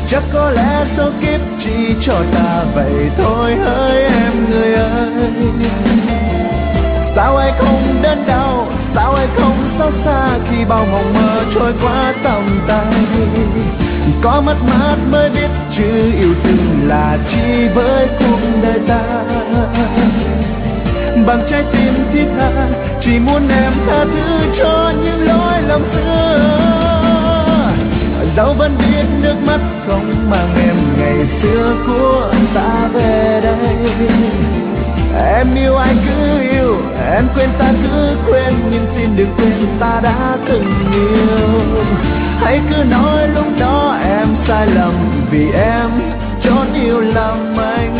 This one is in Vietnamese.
Chắc có lẽ số kiếp chỉ cho ta vậy thôi hỡi em người ơi. Sao ai không đớn đau, sao ai không xót xa khi bao mộng mơ trôi qua tầm tay. Có mất mát mới biết chữ yêu thương là chi với cuộc đời ta. Bằng trái tim thiết tha chỉ muốn em tha thứ cho những lỗi lầm xưa. Dẫu vẫn biết nước mắt không mang em ngày xưa của ta về đây. Em yêu ai cứ yêu, em quên ta cứ quên, nhưng xin đừng quên ta đã từng yêu. Hãy cứ nói lúc đó em sai lầm, vì em chót yêu lầm anh.